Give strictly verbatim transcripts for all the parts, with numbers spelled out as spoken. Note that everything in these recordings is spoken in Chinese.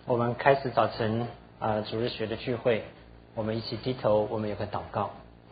我们开始早晨啊、呃、主日学的聚会，我们一起低头，我们有个祷告。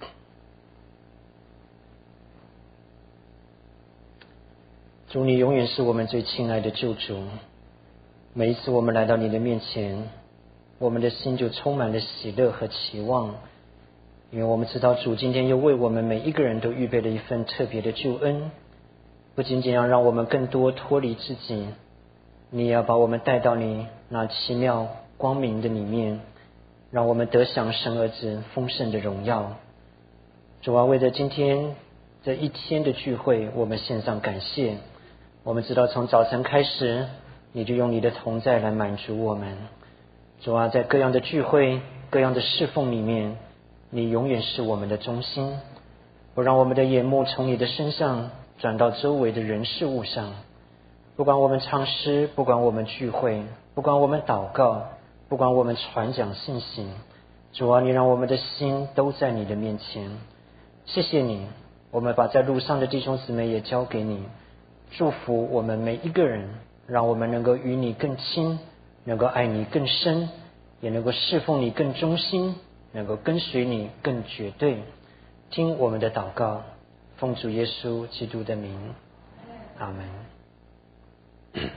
主，你永远是我们最亲爱的救主。每一次我们来到你的面前，我们的心就充满了喜乐和期望，因为我们知道主今天又为我们每一个人都预备了一份特别的救恩，不仅仅要让我们更多脱离自己，你也要把我们带到你那奇妙光明的里面，让我们得享神儿子丰盛的荣耀。主啊，为了今天这一天的聚会，我们献上感谢。我们知道从早晨开始，你就用你的同在来满足我们。主啊，在各样的聚会、各样的侍奉里面，你永远是我们的中心，不让我们的眼目从你的身上转到周围的人事物上。不管我们唱诗，不管我们聚会，不管我们祷告，不管我们传讲信息，主啊，你让我们的心都在你的面前。谢谢你，我们把在路上的弟兄姊妹也交给你，祝福我们每一个人，让我们能够与你更亲，能够爱你更深，也能够侍奉你更忠心，能够跟随你更绝对。听我们的祷告，奉主耶稣基督的名，阿门。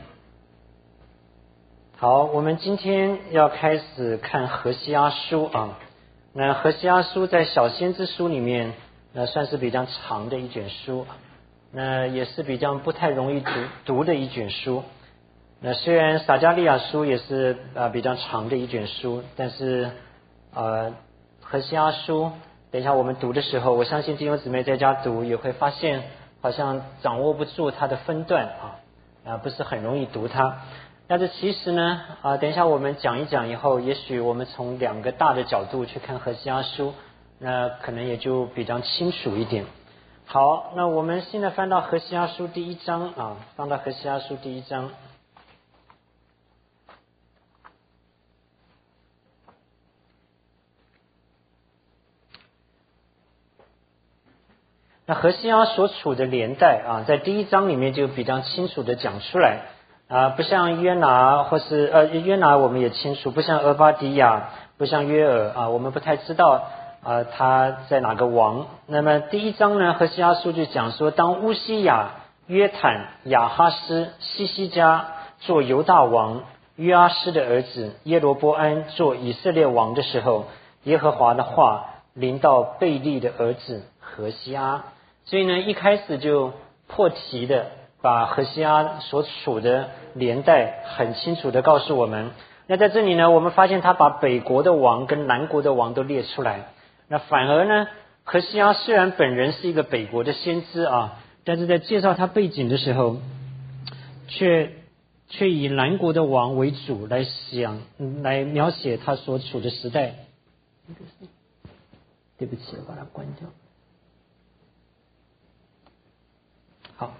好，我们今天要开始看何西阿书啊。那何西阿书在小先知书里面，那算是比较长的一卷书，那也是比较不太容易读读的一卷书。那虽然撒迦利亚书也是啊、呃、比较长的一卷书，但是呃何西阿书，等一下我们读的时候，我相信弟兄姊妹在家读也会发现，好像掌握不住它的分段啊，啊不是很容易读它。但是其实呢，啊等一下我们讲一讲以后，也许我们从两个大的角度去看何西阿书，那可能也就比较清楚一点。好，那我们现在翻到何西阿书第一章啊，翻到何西阿书第一章。那何西阿所处的年代啊，在第一章里面就比较清楚的讲出来啊，不像约拿或是呃约拿我们也清楚，不像俄巴底亚，不像约珥啊，我们不太知道啊他在哪个王。那么第一章呢，何西阿书就讲说，当乌西雅、约坦、亚哈斯、西西家做犹大王，约阿施的儿子耶罗波安做以色列王的时候，耶和华的话临到贝利的儿子何西阿。所以呢，一开始就破题的把何西阿所处的年代很清楚的告诉我们。那在这里呢，我们发现他把北国的王跟南国的王都列出来。那反而呢，何西阿虽然本人是一个北国的先知啊，但是在介绍他背景的时候，却却以南国的王为主来想来描写他所处的时代。对不起，我把它关掉。好，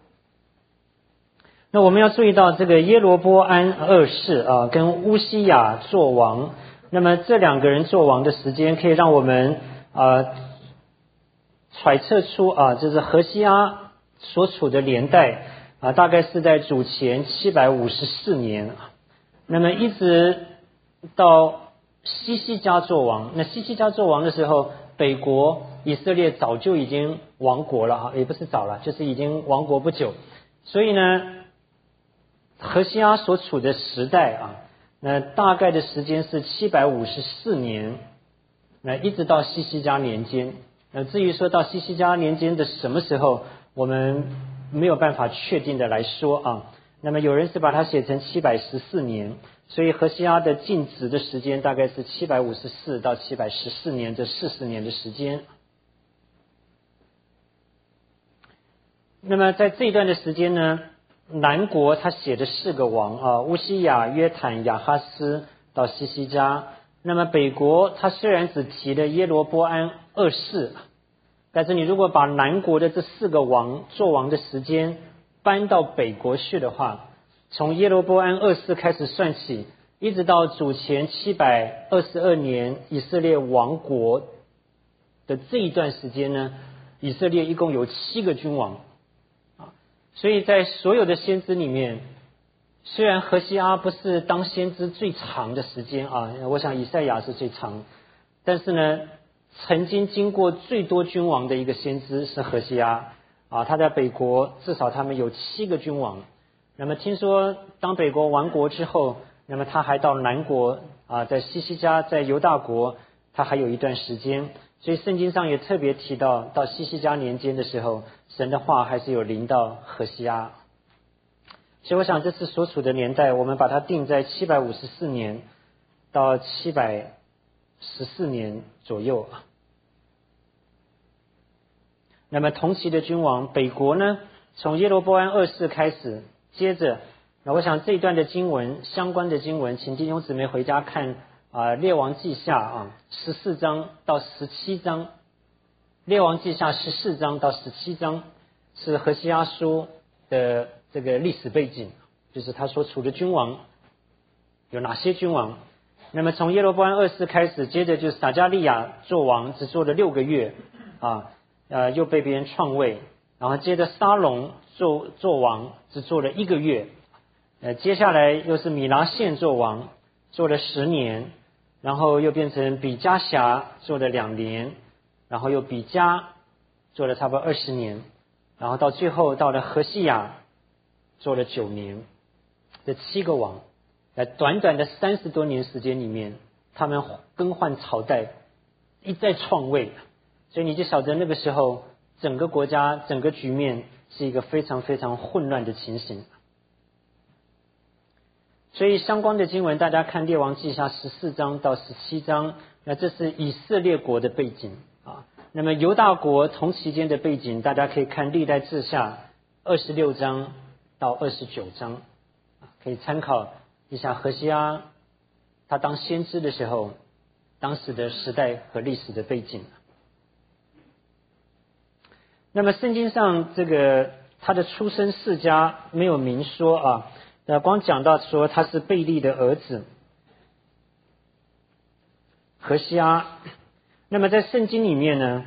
那我们要注意到这个耶罗波安二世啊，跟乌西雅做王，那么这两个人做王的时间，可以让我们啊揣测出啊，就是何西阿所处的年代啊，大概是在主前七百五十四年，那么一直到西西家做王。那西西家做王的时候，北国以色列早就已经亡国了啊，也不是早了，就是已经亡国不久。所以呢，何西阿所处的时代啊，那大概的时间是七百五十四年，那一直到西西家年间。那至于说到西西家年间的什么时候，我们没有办法确定的来说啊。那么有人是把它写成七百十四年，所以何西阿的尽职的时间大概是七百五十四到七百十四年，这四十年的时间。那么在这一段的时间呢，南国他写的四个王啊，乌西雅、约坦、亚哈斯到西西家。那么北国他虽然只提了耶罗波安二世，但是你如果把南国的这四个王做王的时间搬到北国去的话，从耶罗波安二世开始算起，一直到主前七百二十二年以色列亡国的这一段时间呢，以色列一共有七个君王啊，所以在所有的先知里面， 虽然何西阿不是当先知最长的时间啊，我想以赛亚是最长，但是呢，曾经经过最多君王的一个先知是何西阿啊，他在北国至少他们有七个君王。那么听说当北国亡国之后，那么他还到南国啊，在西西家，在犹大国，他还有一段时间。所以圣经上也特别提到，到西西家年间的时候，神的话还是有临到何西阿。所以我想这次所处的年代，我们把它定在七百五十四年到七百十四年左右。那么同期的君王，北国呢，从耶罗波安二世开始，接着，那我想这一段的经文相关的经文，请弟兄姊妹回家看啊，《列王记下》啊，十四章到十七章，《列王记下》十四章到十七章是何西阿书的这个历史背景，就是他所处的君王有哪些君王。那么从耶罗波安二世开始，接着就是撒迦利亚做王，只做了六个月啊，呃，又被别人篡位，然后接着沙龙做做王，只做了一个月，呃，接下来又是米拿现做王，做了十年，然后又变成比加辖做了两年，然后又比加做了差不多二十年，然后到最后到了何西亚做了九年。这七个王在短短的三十多年时间里面，他们更换朝代，一再篡位，所以你就晓得那个时候整个国家整个局面是一个非常非常混乱的情形。所以相关的经文大家看列王记下十四章到十七章，那这是以色列国的背景啊。那么犹大国同期间的背景，大家可以看历代志下二十六章到二十九章，可以参考一下何西阿他当先知的时候当时的时代和历史的背景。那么圣经上这个他的出生世家没有明说啊，那光讲到说他是贝利的儿子何西阿。那么在圣经里面呢，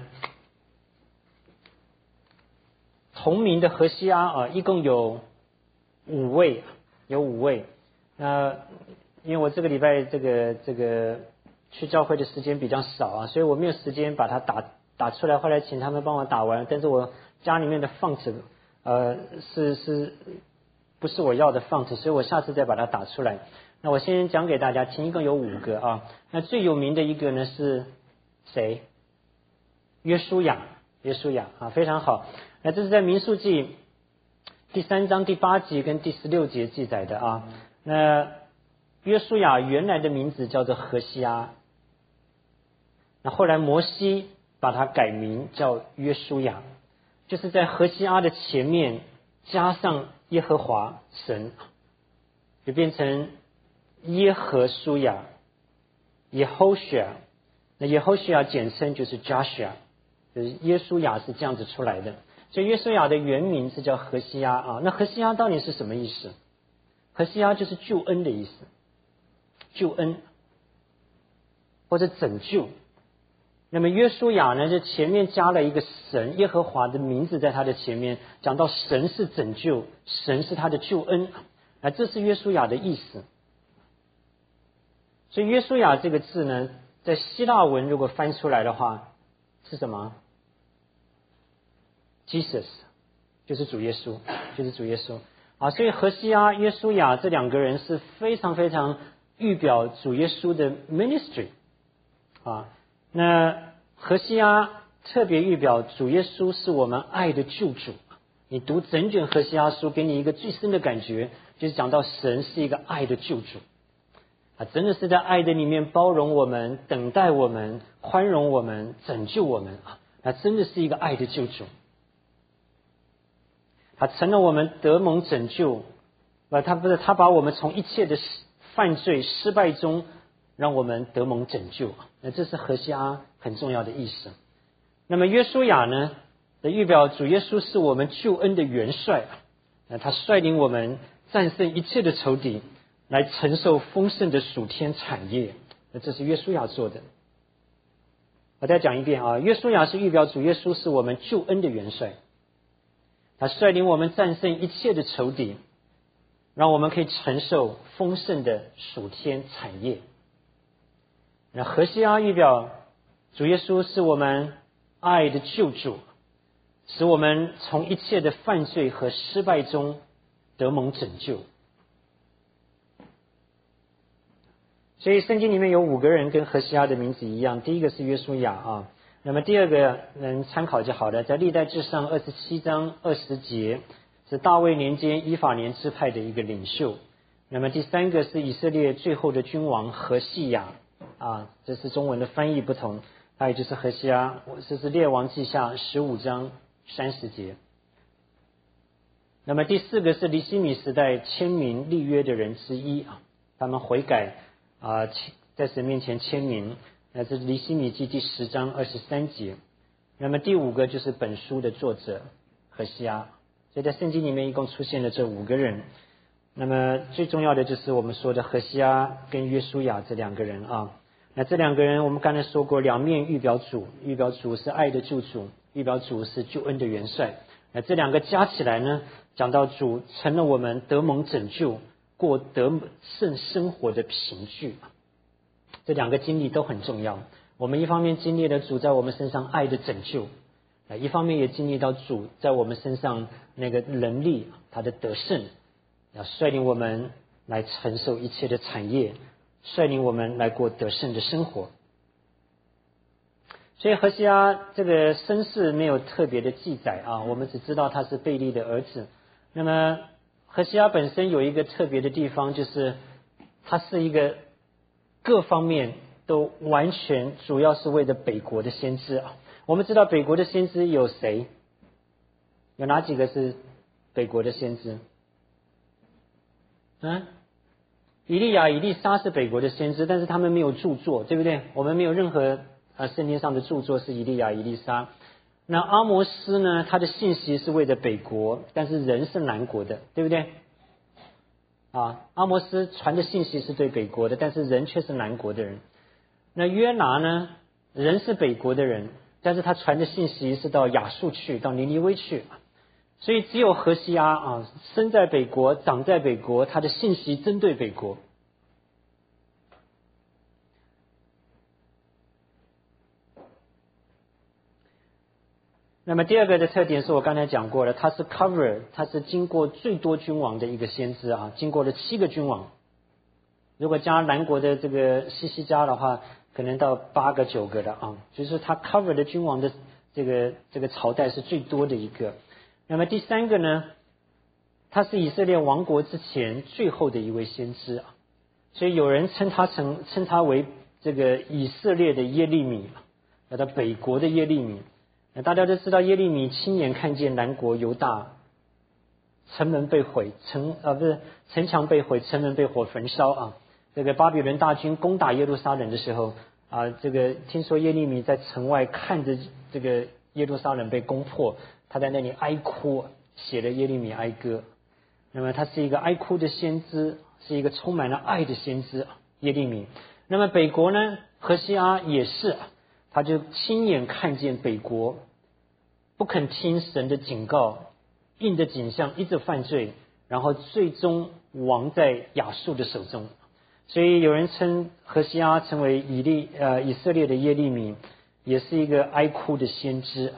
同名的何西阿啊，一共有五位，有五位。那因为我这个礼拜这个这个去教会的时间比较少啊，所以我没有时间把它打打出来，后来请他们帮我打完，但是我家里面的 font 呃是是不是我要的 font， 所以我下次再把它打出来。那我先讲给大家听，一共有五个啊。那最有名的一个呢是谁？约书亚，约书亚啊，非常好。那这是在民数记第三章第八节跟第十六节记载的啊。那约书亚原来的名字叫做何西阿，那后来摩西把它改名叫约书亚，就是在何西阿的前面加上耶和华神，就变成耶和书亚 Yehoshua。 那 Yehoshua 简称就是 Joshua， 就是耶稣亚是这样子出来的。所以约书亚的原名是叫何西阿啊。那何西阿到底是什么意思？何西阿就是救恩的意思，救恩或者拯救。那么约书亚呢，就前面加了一个神耶和华的名字在他的前面，讲到神是拯救，神是他的救恩啊，这是约书亚的意思。所以约书亚这个字呢，在希腊文如果翻出来的话是什么？ Jesus， 就是主耶稣，就是主耶稣啊。所以何西阿、约书亚这两个人是非常非常预表主耶稣的 ministry 啊。那何西阿特别预表主耶稣是我们爱的救主。你读整卷何西阿书，给你一个最深的感觉，就是讲到神是一个爱的救主啊，真的是在爱的里面包容我们、等待我们、宽容我们、拯救我们啊，那真的是一个爱的救主。他成了我们得蒙拯救，啊，他不是他把我们从一切的犯罪失败中让我们得蒙拯救，那这是何西阿很重要的意思。那么约书亚呢，的预表主耶稣是我们救恩的元帅，那他率领我们战胜一切的仇敌，来承受丰盛的属天产业，那这是约书亚做的。我再讲一遍啊，约书亚是预表主耶稣是我们救恩的元帅，他率领我们战胜一切的仇敌， 让我们可以承受丰盛的属天产业。那何西阿预表主耶稣是我们爱的救主，使我们从一切的犯罪和失败中得蒙拯救。所以圣经里面有五个人跟何西阿的名字一样，第一个是约书亚啊，那么第二个能参考就好了，在历代志上二十七章二十节，是大卫年间以法莲支派的一个领袖。那么第三个是以色列最后的君王何西亚啊，这是中文的翻译不同，还有就是何西阿，这是列王记下十五章三十节。那么第四个是尼希米时代签名立约的人之一啊，他们悔改啊，在神面前签名，那这是尼希米记第十章二十三节。那么第五个就是本书的作者何西阿，所以在圣经里面一共出现了这五个人。那么最重要的就是我们说的何西阿跟约书亚这两个人啊。那这两个人我们刚才说过，两面预表主，预表主是爱的救主，预表主是救恩的元帅。那这两个加起来呢，讲到主成了我们得蒙拯救过得胜生活的凭据。这两个经历都很重要，我们一方面经历了主在我们身上爱的拯救，一方面也经历到主在我们身上那个能力，他的得胜，要率领我们来承受一切的产业，率领我们来过得胜的生活。所以何西阿这个身世没有特别的记载啊，我们只知道他是贝利的儿子。那么何西阿本身有一个特别的地方，就是他是一个各方面都完全主要是为了北国的先知啊。我们知道北国的先知有谁？有哪几个是北国的先知？嗯，以利亚、以利沙是北国的先知，但是他们没有著作，对不对？我们没有任何呃圣经上的著作是以利亚、以利沙。那阿摩斯呢？他的信息是为了北国，但是人是南国的，对不对？啊，阿摩斯传的信息是对北国的，但是人却是南国的人。那约拿呢？人是北国的人，但是他传的信息是到亚述去，到尼尼微去。所以只有何西阿啊，生在北国，长在北国，他的信息针对北国。那么第二个的特点是我刚才讲过了，他是 cover， 他是经过最多君王的一个先知啊，经过了七个君王。如果加南国的这个西西家的话，可能到八个九个的啊，就是他 cover 的君王的这个这个朝代是最多的一个。那么第三个呢，他是以色列亡国之前最后的一位先知啊，所以有人称他成称他为这个以色列的耶利米，叫他北国的耶利米。那大家都知道耶利米亲眼看见南国犹大城门被毁，城啊不是城墙被毁，城门被火焚烧啊。这个巴比伦大军攻打耶路撒冷的时候啊，这个听说耶利米在城外看着这个耶路撒冷被攻破，他在那里哀哭，写了耶利米哀歌。那么他是一个哀哭的先知，是一个充满了爱的先知耶利米。那么北国呢，何西阿也是，他就亲眼看见北国不肯听神的警告，印的景象一直犯罪，然后最终亡在亚述的手中。所以有人称何西阿成为以利呃以色列的耶利米，也是一个哀哭的先知。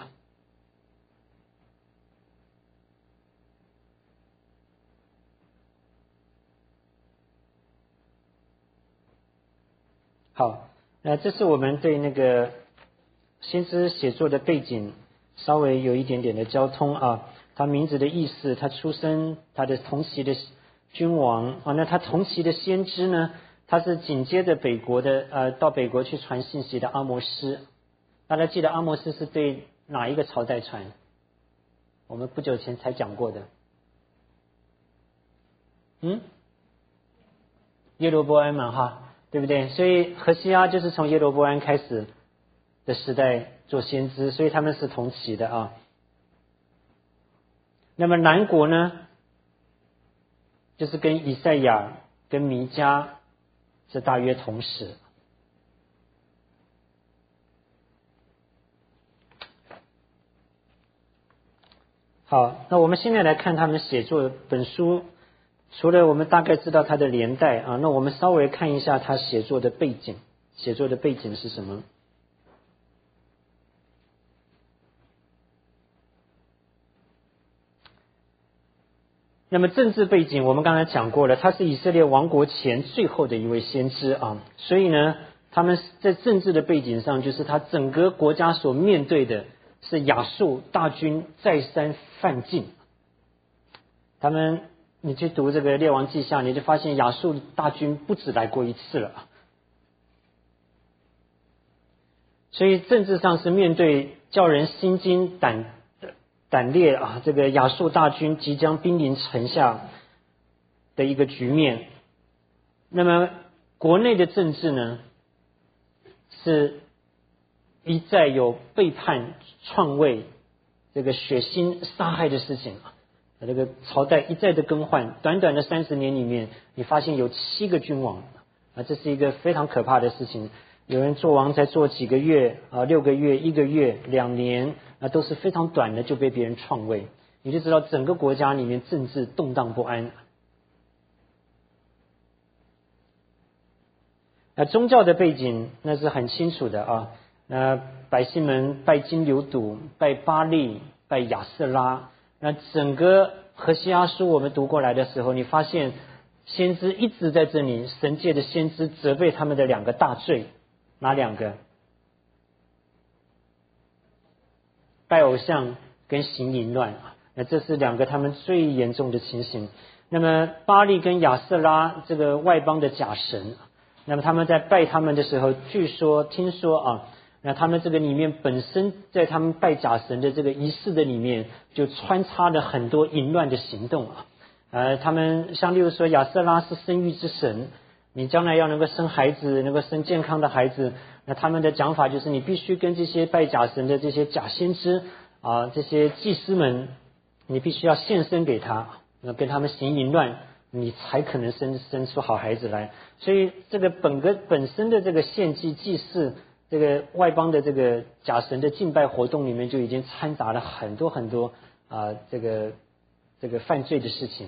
好，那这是我们对那个先知写作的背景稍微有一点点的交通啊。他名字的意思，他出生，他的同期的君王啊，那他同期的先知呢，他是紧接着北国的呃到北国去传信息的阿摩斯。大家记得阿摩斯是对哪一个朝代传？我们不久前才讲过的，嗯，耶罗波安嘛哈，对不对？所以何西阿就是从耶罗波安开始的时代做先知，所以他们是同期的啊。那么南国呢，就是跟以赛亚跟弥迦是大约同时。好，那我们现在来看他们写作本书除了我们大概知道它的年代啊，那我们稍微看一下他写作的背景，写作的背景是什么？那么政治背景我们刚才讲过了，他是以色列王国前最后的一位先知啊，所以呢，他们在政治的背景上，就是他整个国家所面对的是亚述大军再三犯境。他们，你去读这个列王记下，你就发现亚述大军不止来过一次了。所以政治上是面对叫人心惊胆胆裂啊，这个亚述大军即将兵临城下的一个局面。那么国内的政治呢，是一再有背叛、篡位、这个血腥杀害的事情啊。这个朝代一再的更换，短短的三十年里面，你发现有七个君王啊，这是一个非常可怕的事情。有人做王才做几个月啊，六个月、一个月、两年啊，都是非常短的就被别人篡位，你就知道整个国家里面政治动荡不安。那宗教的背景那是很清楚的啊，那百姓们拜金牛犊、拜巴力、拜亚瑟拉。那整个何西阿书我们读过来的时候，你发现先知一直在这里，神界的先知责备他们的两个大罪，哪两个？拜偶像跟行淫乱啊，那这是两个他们最严重的情形。那么巴力跟亚瑟拉这个外邦的假神，那么他们在拜他们的时候，据说听说啊。那他们这个里面本身在他们拜假神的这个仪式的里面，就穿插了很多淫乱的行动啊。呃，他们像例如说亚瑟拉是生育之神，你将来要能够生孩子，能够生健康的孩子，那他们的讲法就是你必须跟这些拜假神的这些假先知啊，这些祭司们，你必须要献身给他，那跟他们行淫乱，你才可能生生出好孩子来。所以这个本个本身的这个献祭祭祀。这个外邦的这个假神的敬拜活动里面就已经掺杂了很多很多啊、呃，这个这个犯罪的事情。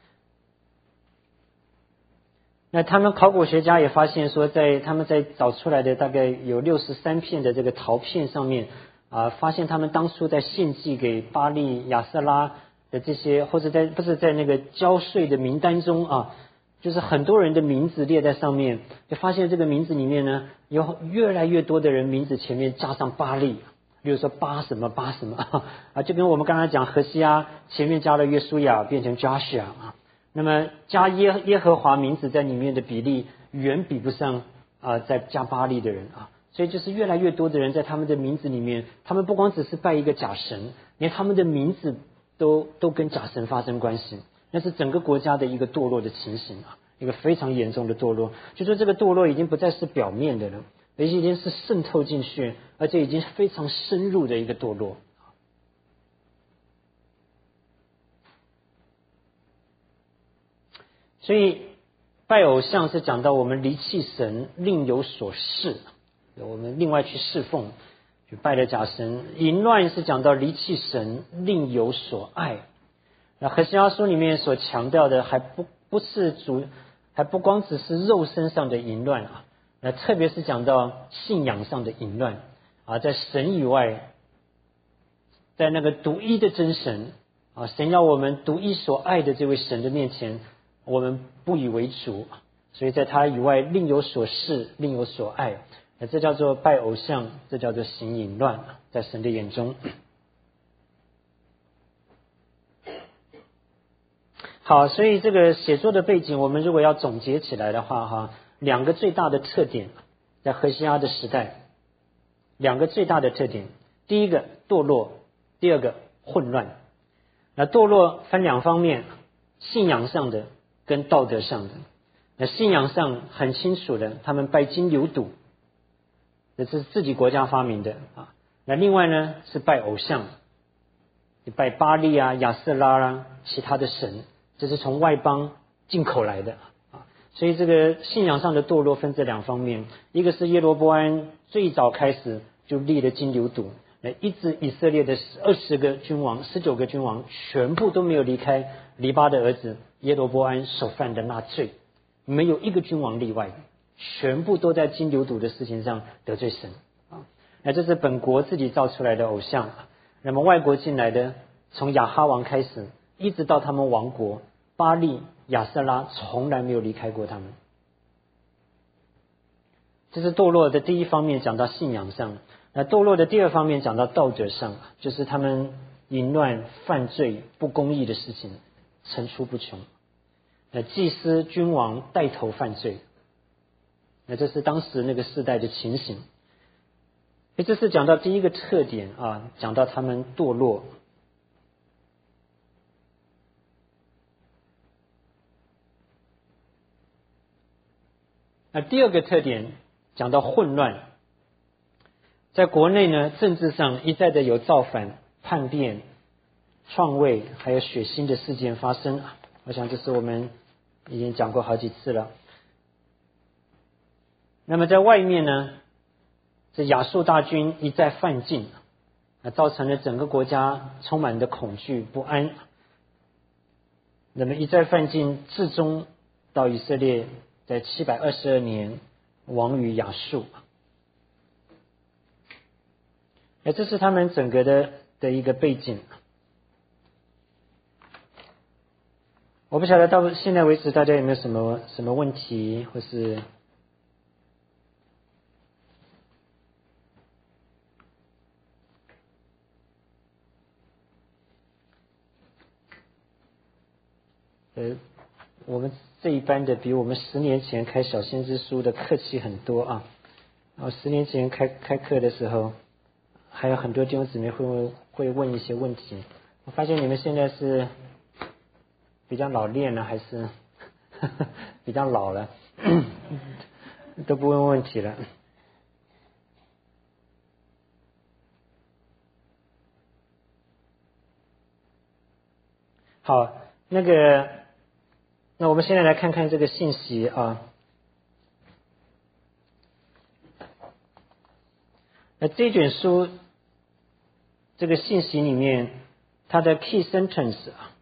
那他们考古学家也发现说，在他们在找出来的大概有六十三片的这个陶片上面啊、呃，发现他们当初在献祭给巴力、亚瑟拉的这些，或者在不是在那个交税的名单中啊。就是很多人的名字列在上面，就发现这个名字里面呢，有越来越多的人名字前面加上巴力，比如说巴什么巴什么啊，就跟我们刚才讲何西阿前面加了约书亚变成 Joshua 啊，那么加耶耶和华名字在里面的比例远比不上啊在加巴力的人啊，所以就是越来越多的人在他们的名字里面，他们不光只是拜一个假神，连他们的名字都都跟假神发生关系。那是整个国家的一个堕落的情形啊，一个非常严重的堕落。就说这个堕落已经不再是表面的了，而且已经是渗透进去，而且已经非常深入的一个堕落。所以拜偶像是讲到我们离弃神，另有所事，我们另外去侍奉，去拜了假神。淫乱是讲到离弃神，另有所爱。那何西阿书里面所强调的还不不是主，还不光只是肉身上的淫乱啊，那特别是讲到信仰上的淫乱啊，在神以外，在那个独一的真神啊，神要我们独一所爱的这位神的面前，我们不以为主，所以在他以外另有所事，另有所爱，那这叫做拜偶像，这叫做行淫乱，在神的眼中。好，所以这个写作的背景，我们如果要总结起来的话，哈，两个最大的特点，在何西阿的时代，两个最大的特点，第一个堕落，第二个混乱。那堕落分两方面，信仰上的跟道德上的。那信仰上很清楚的，他们拜金牛犊，这是自己国家发明的啊。那另外呢是拜偶像，拜巴力啊、亚瑟拉啊，其他的神。这是从外邦进口来的啊，所以这个信仰上的堕落分这两方面，一个是耶罗波安最早开始就立了金牛犊， 那一直以色列的二十个君王、十九个君王，全部都没有离开黎巴的儿子耶罗波安所犯的那罪，没有一个君王例外，全部都在金牛犊的事情上得罪神啊。那这是本国自己造出来的偶像，那么外国进来的，从亚哈王开始，一直到他们亡国，巴利、亚瑟拉从来没有离开过他们。这是堕落的第一方面，讲到信仰上。那堕落的第二方面讲到道德上，就是他们淫乱、犯罪、不公义的事情层出不穷。那祭司、君王带头犯罪，那这是当时那个世代的情形。所以这是讲到第一个特点啊，讲到他们堕落。那第二个特点讲到混乱，在国内呢，政治上一再的有造反、叛变、篡位，还有血腥的事件发生。我想这是我们已经讲过好几次了。那么在外面呢，这亚述大军一再犯境，造成了整个国家充满的恐惧不安。那么一再犯境，至终到以色列在七百二十二年亡于亚述。哎，这是他们整个的的一个背景。我不晓得到现在为止大家有没有什么什么问题，或是呃，我们这一班的比我们十年前开小先知书的客气很多啊。然后十年前开开课的时候，还有很多弟兄姊妹会问会问一些问题。我发现你们现在是比较老练了，还是呵呵比较老了，都不问问题了。好，那个，那我们现在来看看这个信息啊。那这卷书这个信息里面，它的 key sentence 啊，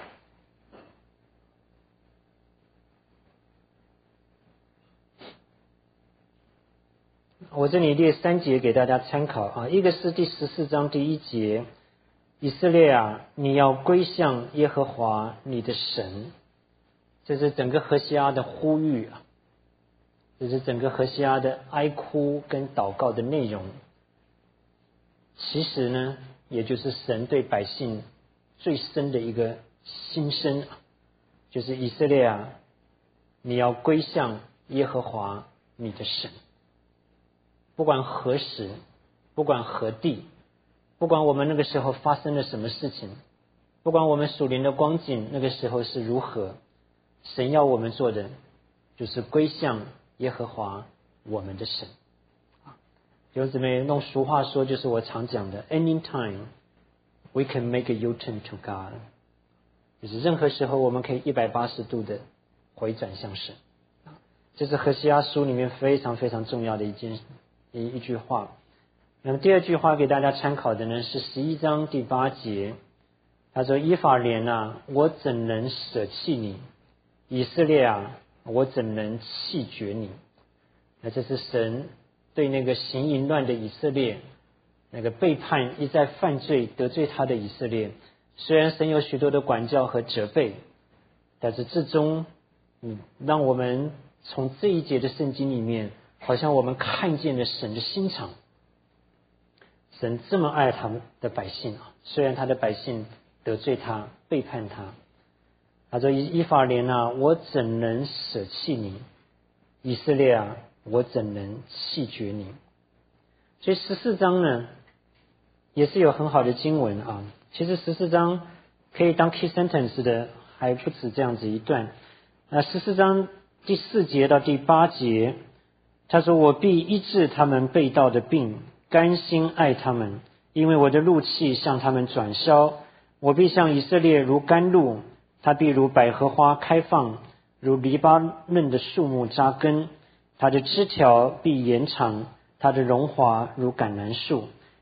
我这里列三节给大家参考啊。一个是第十四章第一节，以色列啊，你要归向耶和华你的神，这是整个何西阿的呼吁啊，这是整个何西阿的哀哭跟祷告的内容。其实呢，也就是神对百姓最深的一个心声，就是以色列啊，你要归向耶和华你的神。不管何时，不管何地，不管我们那个时候发生了什么事情，不管我们属灵的光景那个时候是如何，神要我们做的就是归向耶和华我们的神。弟兄姊妹，用俗话说，就是我常讲的 anytime we can make a U-turn to God， 就是任何时候我们可以一百八十度的回转向神。这是何西阿书里面非常非常重要的一件一一句话。那么第二句话给大家参考的呢，是十一章第八节，他说：以法莲啊，我怎能舍弃你？以色列啊，我怎能弃绝你？那这是神对那个行淫乱的以色列，那个背叛一再犯罪得罪他的以色列，虽然神有许多的管教和责备，但是至终嗯，让我们从这一节的圣经里面，好像我们看见了神的心肠。神这么爱他们的百姓啊，虽然他的百姓得罪他背叛他，他说：以法莲啊，我怎能舍弃你？以色列啊，我怎能弃绝你？所以十四章呢，也是有很好的经文啊。其实十四章可以当 key sentence 的还不止这样子一段。那十四章第四节到第八节，他说：我必医治他们背道的病，甘心爱他们，因为我的怒气向他们转消。我必向以色列如甘露，他必如百合花开放，如黎巴嫩的树木扎根，他的枝条必延长，他的荣华如橄榄树。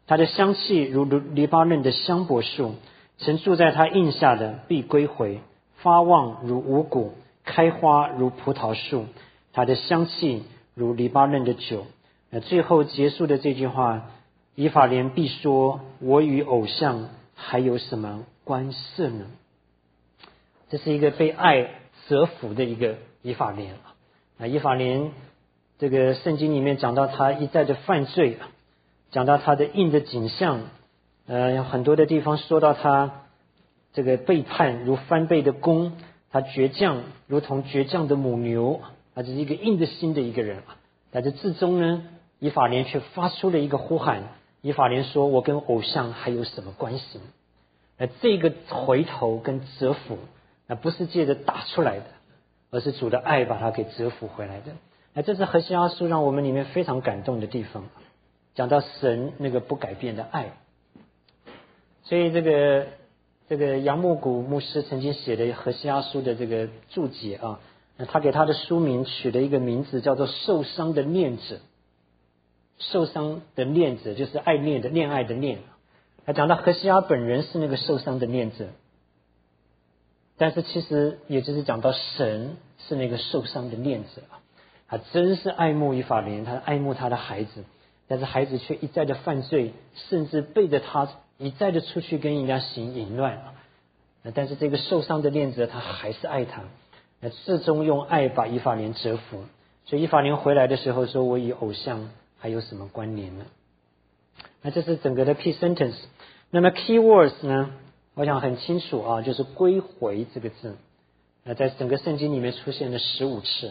他的香气如黎巴嫩的香柏树，曾住在他荫下的必归回，发旺如五谷，开花如葡萄树，他的香气如黎巴嫩的酒。那最后结束的这句话，以法莲必说：我与偶像还有什么关系呢？这是一个被爱折服的一个以法莲啊。以法莲这个圣经里面讲到他一再的犯罪，讲到他的硬的景象，呃，有很多的地方说到他这个背叛如翻倍的弓，他倔强如同倔强的母牛，他是一个硬的心的一个人。但是至终呢，以法莲却发出了一个呼喊，以法莲说：我跟偶像还有什么关系？那这个回头跟折服，那不是借着打出来的，而是主的爱把他给折服回来的。那这是何西阿书让我们里面非常感动的地方，讲到神那个不改变的爱。所以这个这个杨牧谷牧师曾经写的何西阿书的这个注解啊，他给他的书名取了一个名字叫做受伤的恋者。受伤的恋者就是爱恋的恋爱的恋。他讲到何西阿本人是那个受伤的恋者，但是其实也就是讲到神是那个受伤的恋者。他真是爱慕以法莲，他爱慕他的孩子，但是孩子却一再的犯罪，甚至背着他一再的出去跟人家行淫乱。但是这个受伤的恋者他还是爱他，最终用爱把以法莲折服。所以以法莲回来的时候说：我与偶像还有什么关联呢？那这是整个的 key sentence。 那么 key words 呢，我想很清楚啊，就是归回这个字，那在整个圣经里面出现了十五次。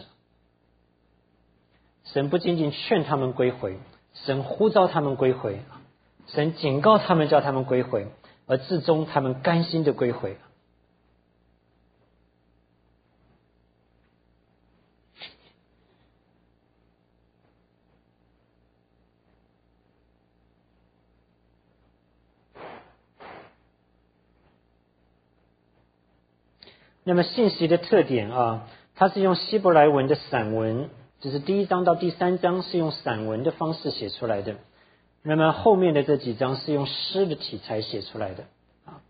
神不仅仅劝他们归回，神呼召他们归回，神警告他们叫他们归回，而至终他们甘心的归回。那么信息的特点啊，它是用希伯来文的散文，就是第一章到第三章是用散文的方式写出来的，那么后面的这几章是用诗的题材写出来的啊。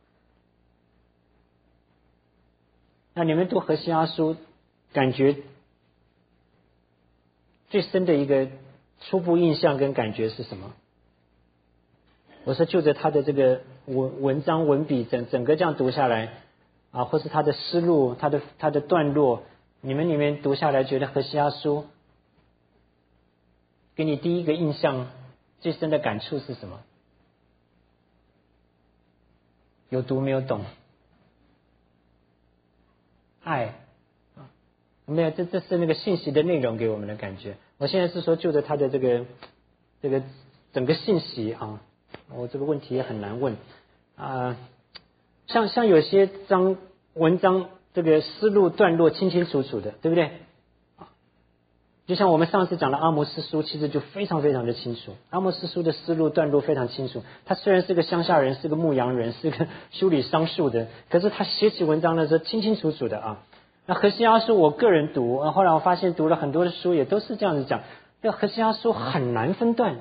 那你们读何西阿书，感觉最深的一个初步印象跟感觉是什么？我说就着他的这个文文章文笔整整个这样读下来啊，或是他的思路，他的他的段落，你们里面读下来觉得何西阿书给你第一个印象最深的感触是什么？有读没有懂？爱啊，没有，这这是那个信息的内容给我们的感觉。我现在是说就着他的这个这个整个信息啊，我这个问题也很难问啊。像像有些章文章这个思路段落清清楚楚的，对不对？就像我们上次讲的阿摩司书，其实就非常非常的清楚。阿摩司书的思路段落非常清楚。他虽然是个乡下人，是个牧羊人，是个修理桑树的，可是他写起文章的时候清清楚楚的啊。那何西阿书我个人读，后来我发现读了很多的书也都是这样子讲。这何西阿书很难分段，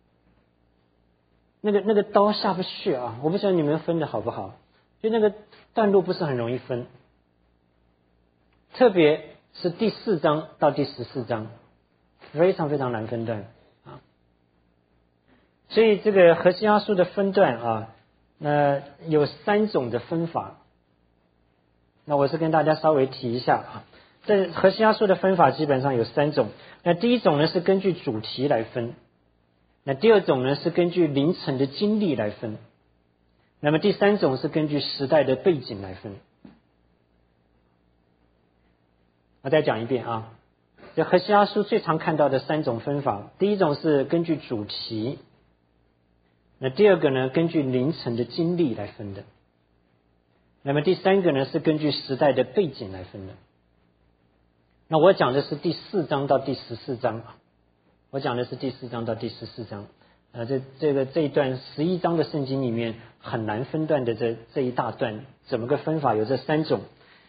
那个那个刀下不去啊！我不知道你们分的好不好，就那个段落不是很容易分，特别是第四章到第十四章，非常非常难分段啊。所以这个何西阿书的分段啊，那有三种的分法。那我是跟大家稍微提一下啊，这何西阿书的分法基本上有三种。那第一种呢是根据主题来分，那第二种呢是根据凌晨的经历来分，那么第三种是根据时代的背景来分。我再讲一遍啊，这何西阿书最常看到的三种分法，第一种是根据主题，那第二个呢根据凌晨的经历来分的，那么第三个呢是根据时代的背景来分的。那我讲的是第四章到第十四章，我讲的是第四章到第十四章。呃，这这个这一段十一章的圣经里面很难分段的这这一大段，怎么个分法有这三种。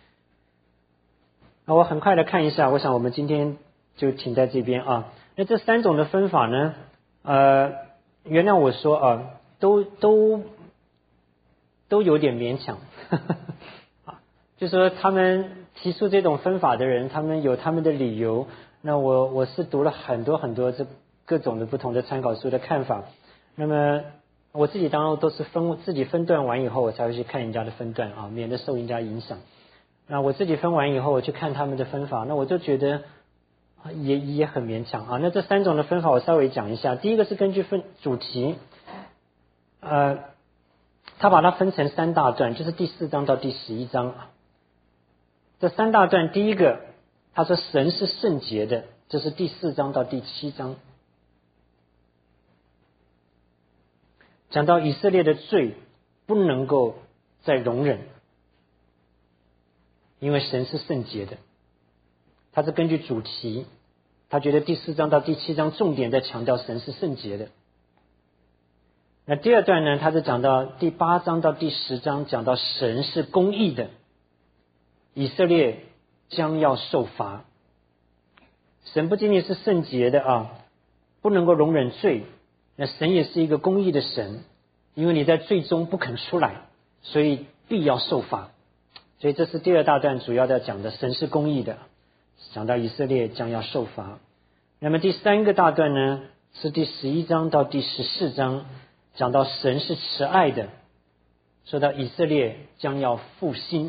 那我很快的看一下，我想我们今天就停在这边啊。那这三种的分法呢，呃，原谅我说啊， 都都都有点勉强。啊，就说他们提出这种分法的人，他们有他们的理由。那我我是读了很多很多这各种的不同的参考书的看法。那么我自己当然都是分自己分段完以后，我才会去看人家的分段啊，免得受人家影响。那我自己分完以后，我去看他们的分法，那我就觉得也也很勉强啊。那这三种的分法我稍微讲一下。第一个是根据分主题，呃，他把它分成三大段，就是第四章到第十一章。这三大段，第一个他说神是圣洁的，这是第四章到第七章。讲到以色列的罪不能够再容忍，因为神是圣洁的。他是根据主题，他觉得第四章到第七章重点在强调神是圣洁的。那第二段呢，他是讲到第八章到第十章，讲到神是公义的，以色列将要受罚。神不仅仅是圣洁的啊，不能够容忍罪，那神也是一个公义的神，因为你在罪中不肯出来，所以必要受罚。所以这是第二大段主要的讲的，神是公义的，讲到以色列将要受罚。那么第三个大段呢，是第十一章到第十四章，讲到神是慈爱的，说到以色列将要复兴。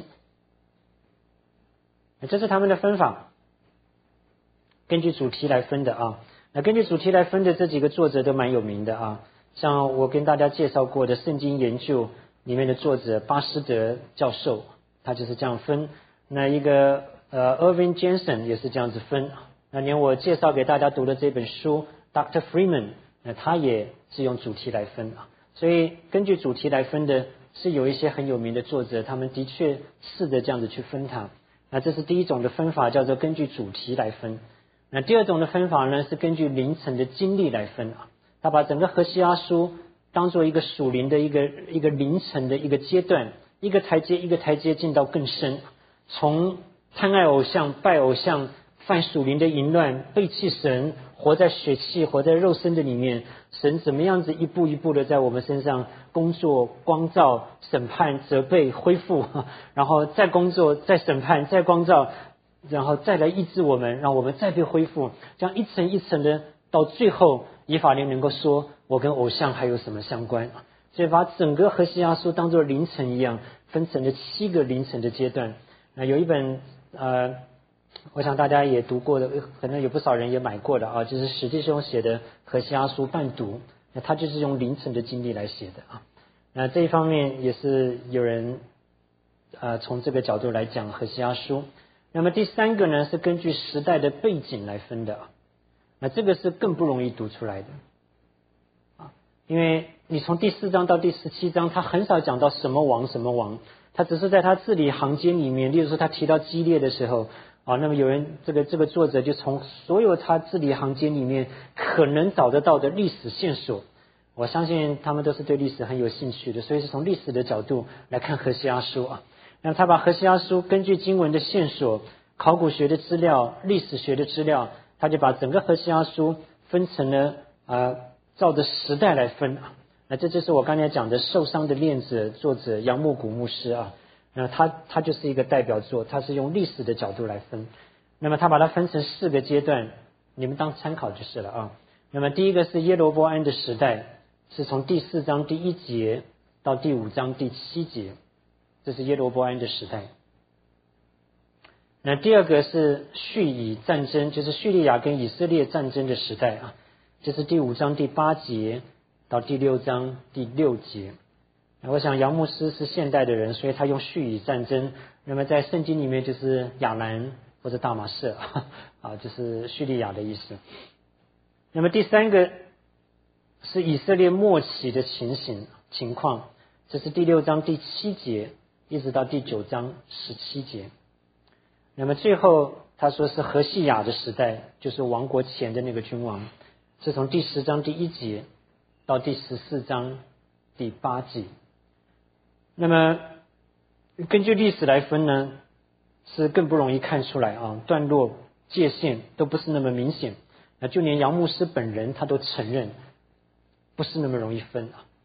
这是他们的分法，根据主题来分的啊。那根据主题来分的这几个作者都蛮有名的啊，像我跟大家介绍过的圣经研究里面的作者巴斯德教授，他就是这样分。那一个呃 Irving Jensen 也是这样子分。那连我介绍给大家读的这本书 Doctor Freeman， 那他也是用主题来分啊。所以根据主题来分的是有一些很有名的作者，他们的确试着这样子去分它。那这是第一种的分法，叫做根据主题来分。那第二种的分法呢，是根据凌晨的经历来分啊。他把整个何西阿书当做一个属灵的一个一个凌晨的一个阶段，一个台阶一个台阶进到更深，从贪爱偶像、拜偶像、犯属灵的淫乱、背弃神，活在血气、活在肉身的里面，神怎么样子一步一步的在我们身上工作、光照、审判、责备、恢复，然后再工作、再审判、再光照，然后再来医治我们，让我们再被恢复，这样一层一层的，到最后以法莲能够说我跟偶像还有什么相关。所以把整个何西阿书当作凌晨一样，分成了七个凌晨的阶段。那有一本呃我想大家也读过的，可能有不少人也买过的啊，就是史弟兄写的何西阿书伴读，那他就是用凌晨的经历来写的啊。那这一方面也是有人呃从这个角度来讲何西阿书。那么第三个呢，是根据时代的背景来分的啊，那这个是更不容易读出来的啊，因为你从第四章到第十七章，他很少讲到什么王什么王，他只是在他字里行间里面，例如说他提到基列的时候啊，那么有人这个这个作者就从所有他字里行间里面可能找得到的历史线索，我相信他们都是对历史很有兴趣的，所以是从历史的角度来看何西阿书啊。那么他把何西阿书根据经文的线索、考古学的资料、历史学的资料，他就把整个何西阿书分成了呃照着时代来分啊。那这就是我刚才讲的受伤的链子作者杨牧谷牧师啊，那他他就是一个代表作，他是用历史的角度来分。那么他把它分成四个阶段，你们当参考就是了啊。那么第一个是耶罗波安的时代，是从第四章第一节到第五章第七节，这是耶罗波安的时代。那第二个是叙以战争，就是叙利亚跟以色列战争的时代啊，这是第五章第八节到第六章第六节。我想杨牧师是现代的人，所以他用叙以战争，那么在圣经里面就是亚兰或者大马士啊，就是叙利亚的意思。那么第三个是以色列末期的情形情况，这是第六章第七节一直到第九章十七节。那么最后他说是何西亚的时代，就是亡国前的那个君王，是从第十章第一节到第十四章第八节。那么根据历史来分呢，是更不容易看出来啊，段落界限都不是那么明显。那就连杨牧师本人他都承认不是那么容易分啊。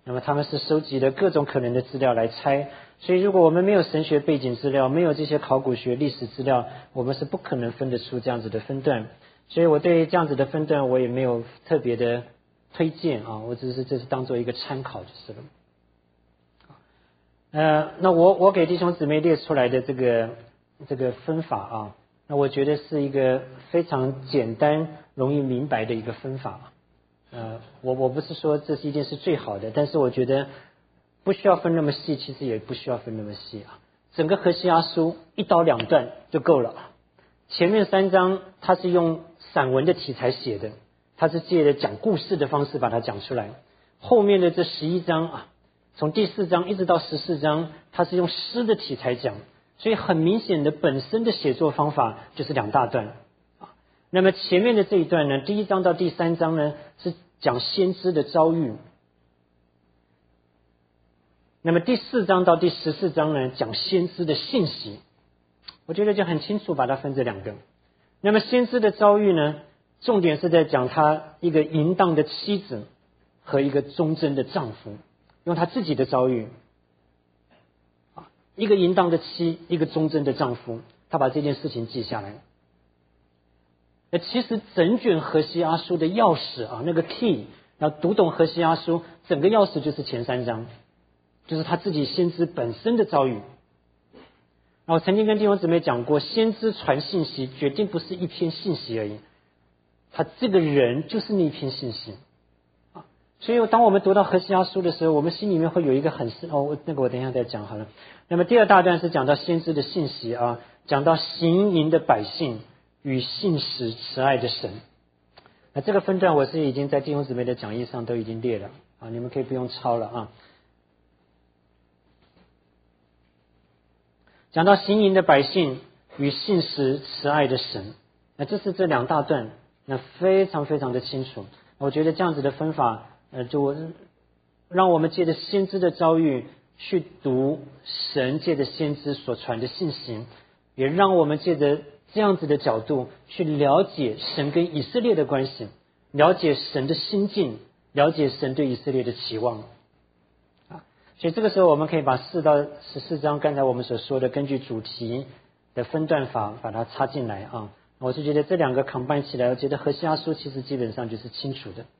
那么他们是收集了各种可能的资料来猜，所以如果我们没有神学背景资料，没有这些考古学历史资料，我们是不可能分得出这样子的分段。所以我对这样子的分段我也没有特别的推荐啊，我只是这是当做一个参考就是了。呃，那我我给弟兄姊妹列出来的这个这个分法啊，那我觉得是一个非常简单、容易明白的一个分法。呃，我我不是说这是一定是最好的，但是我觉得不需要分那么细，其实也不需要分那么细啊。整个何西阿书一刀两断就够了。前面三章它是用散文的题材写的，它是借着讲故事的方式把它讲出来。后面的这十一章啊，从第四章一直到十四章，它是用诗的题材讲，所以很明显的本身的写作方法就是两大段啊。那么前面的这一段呢，第一章到第三章呢是讲先知的遭遇，那么第四章到第十四章呢讲先知的信息。我觉得就很清楚把它分这两个。那么先知的遭遇呢，重点是在讲他一个淫荡的妻子和一个忠贞的丈夫，用他自己的遭遇，一个淫荡的妻，一个忠贞的丈夫，他把这件事情记下来。那其实整卷何西阿书的钥匙啊，那个 key 要读懂何西阿书，整个钥匙就是前三章，就是他自己先知本身的遭遇。我曾经跟弟兄姊妹讲过，先知传信息决定不是一篇信息而已，他这个人就是那一篇信息啊。所以当我们读到何西阿书的时候，我们心里面会有一个很深哦，那个我等一下再讲好了。那么第二大段是讲到先知的信息啊，讲到行淫的百姓与信实慈爱的神。那这个分段我是已经在弟兄姊妹的讲义上都已经列了啊，你们可以不用抄了啊。讲到行淫的百姓与信实慈爱的神，那这是这两大段，那非常非常的清楚。我觉得这样子的分法，呃，就让我们借着先知的遭遇去读神借着先知所传的信息，也让我们借着这样子的角度去了解神跟以色列的关系，了解神的心境，了解神对以色列的期望。所以这个时候我们可以把四到十四章刚才我们所说的根据主题的分段法把它插进来啊。我是觉得这两个 combine 起来，我觉得何西阿书其实基本上就是清楚的。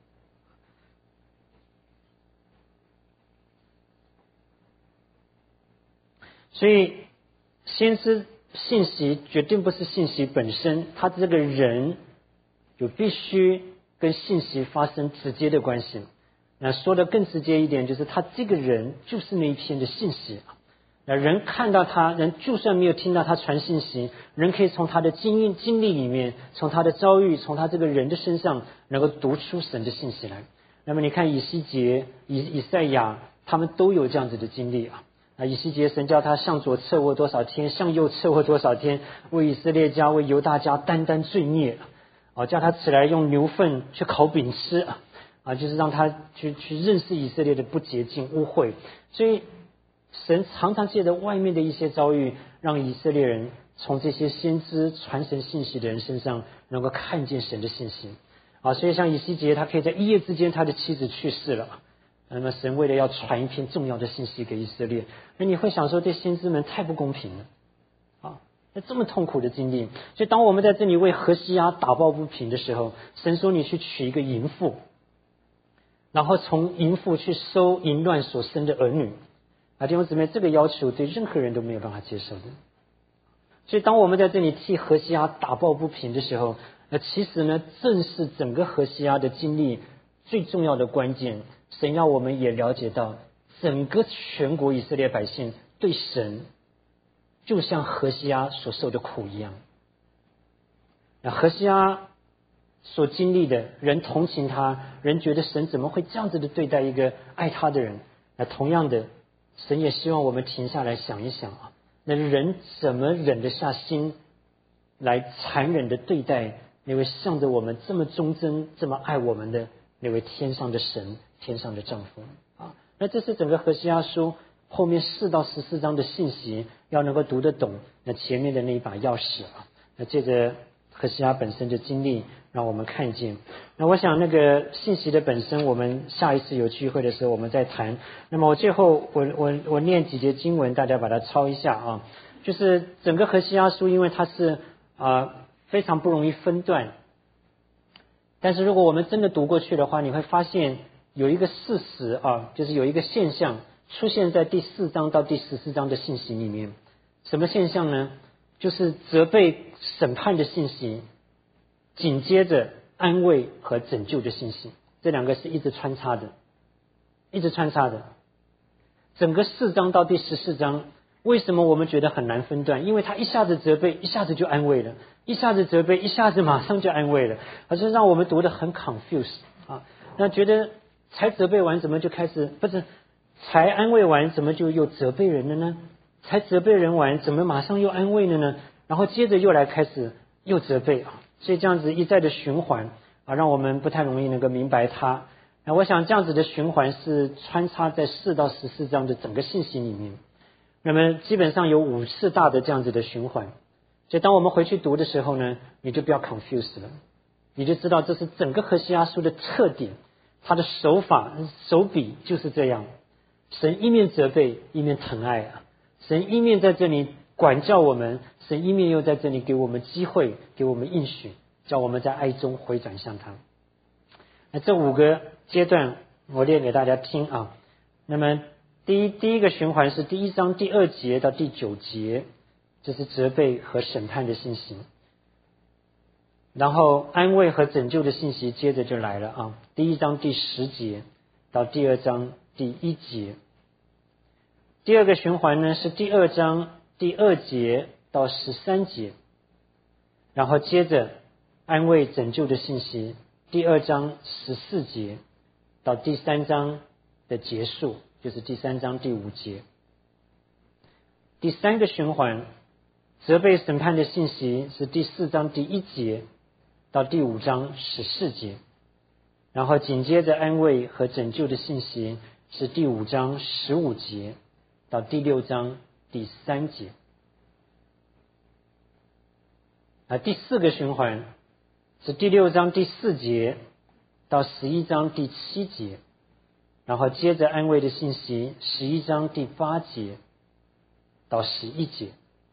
所以先知信息决定不是信息本身，他这个人就必须跟信息发生直接的关系。那说的更直接一点，就是他这个人就是那一篇的信息。那人看到他，人就算没有听到他传信息，人可以从他的经验经历里面，从他的遭遇，从他这个人的身上，能够读出神的信息来。那么你看以西结、以以赛亚，他们都有这样子的经历啊。啊，以西结神叫他向左侧卧多少天，向右侧卧多少天，为以色列家、为犹大家担当罪孽啊，叫他起来用牛粪去烤饼吃啊。啊，就是让他去去认识以色列的不洁净污秽，所以神常常借着外面的一些遭遇，让以色列人从这些先知传神信息的人身上能够看见神的信息啊。所以像以西结，他可以在一夜之间他的妻子去世了，那么神为了要传一篇重要的信息给以色列，那你会想说，这先知们太不公平了啊！那这么痛苦的经历，所以当我们在这里为何西阿打抱不平的时候，神说你去娶一个淫妇，然后从淫妇去收淫乱所生的儿女啊，弟兄姊妹，这个要求对任何人都没有办法接受的。所以当我们在这里替何西阿打抱不平的时候，那其实呢，正是整个何西阿的经历最重要的关键。神要我们也了解到，整个全国以色列百姓对神就像何西阿所受的苦一样。那何西阿所经历的，人同情他，人觉得神怎么会这样子的对待一个爱他的人？那同样的，神也希望我们停下来想一想啊，那人怎么忍得下心来残忍的对待那位向着我们这么忠贞、这么爱我们的那位天上的神、天上的丈夫啊？那这是整个何西阿书后面四到十四章的信息，要能够读得懂，那前面的那一把钥匙啊，那借着何西阿本身的经历让我们看见。那我想那个信息的本身，我们下一次有聚会的时候我们再谈。那么我最后我我我念几节经文，大家把它抄一下啊。就是整个何西阿书，因为它是啊、呃、非常不容易分段，但是如果我们真的读过去的话，你会发现有一个事实啊，就是有一个现象出现在第四章到第十四章的信息里面。什么现象呢？就是责备审判的信息，紧接着安慰和拯救的信息，这两个是一直穿插的，一直穿插的。整个四章到第十四章，为什么我们觉得很难分段？因为他一下子责备，一下子就安慰了，一下子责备，一下子马上就安慰了，而是让我们读得很 confused 啊。那觉得才责备完，怎么就开始不是才安慰完，怎么就又责备人了呢？才责备人完，怎么马上又安慰了呢？然后接着又来开始又责备啊，所以这样子一再的循环啊，让我们不太容易能够明白它。那我想这样子的循环是穿插在四到十四章的整个信息里面。那么基本上有五次大的这样子的循环，所以当我们回去读的时候呢，你就不要 confuse 了，你就知道这是整个何西阿书的特点，它的手法手笔就是这样。神一面责备，一面疼爱啊。神一面在这里管教我们，神一面又在这里给我们机会，给我们应许，叫我们在爱中回转向他。那这五个阶段我念给大家听啊。那么第一第一个循环是第一章第二节到第九节，这是责备和审判的信息。然后安慰和拯救的信息接着就来了啊。第一章第十节到第二章第一节。第二个循环呢是第二章第二节到十三节，然后接着安慰拯救的信息，第二章十四节到第三章的结束，就是第三章第五节。第三个循环责备审判的信息是第四章第一节到第五章十四节，然后紧接着安慰和拯救的信息是第五章十五节到第六章第三节。啊，第四个循环是第六章第四节到十一章第七节，然后接着安慰的信息十一章第八节到十一节。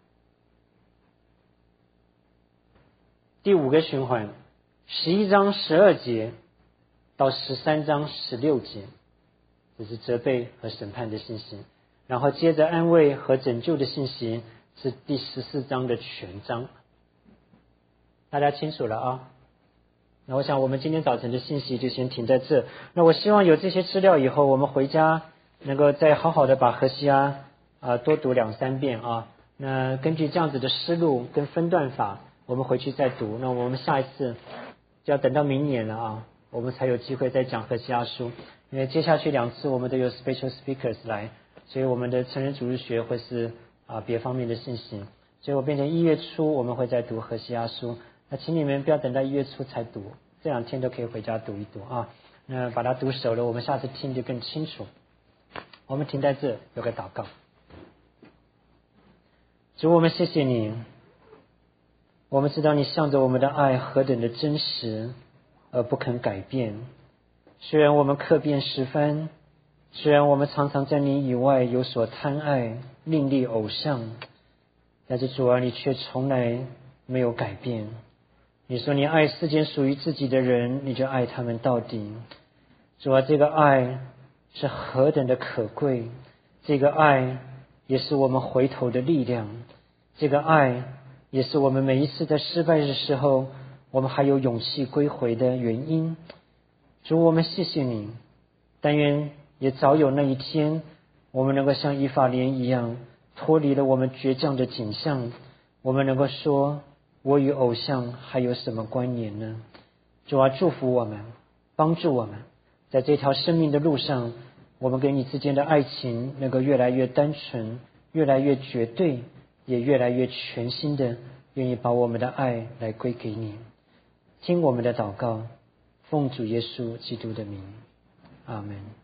第五个循环十一章十二节到十三章十六节，这是责备和审判的信息，然后接着安慰和拯救的信息是第十四章的全章。大家清楚了啊？那我想我们今天早晨的信息就先停在这。那我希望有这些资料以后，我们回家能够再好好的把何西阿啊多读两三遍啊。那根据这样子的思路跟分段法，我们回去再读。那我们下一次就要等到明年了啊，我们才有机会再讲何西阿书。因为接下去两次我们都有 special speakers 来，所以我们的成人主日学会是啊别方面的信息。所以我变成一月初我们会再读何西阿书。那请你们不要等到一月初才读，这两天都可以回家读一读啊。那把它读熟了，我们下次听就更清楚。我们停在这，有个祷告。主，我们谢谢你，我们知道你向着我们的爱何等的真实而不肯改变。虽然我们客变十番，虽然我们常常在你以外有所贪爱，另立偶像，但是主啊，你却从来没有改变。你说你爱世间属于自己的人，你就爱他们到底。主啊，这个爱是何等的可贵，这个爱也是我们回头的力量，这个爱也是我们每一次在失败的时候我们还有勇气归回的原因。主，我们谢谢你，但愿也早有那一天，我们能够像以法莲一样脱离了我们倔强的景象，我们能够说，我与偶像还有什么关联呢？主啊，祝福我们，帮助我们，在这条生命的路上，我们跟你之间的爱情能够越来越单纯，越来越绝对，也越来越全心的愿意把我们的爱来归给你。听我们的祷告，奉主耶稣基督的名，阿们。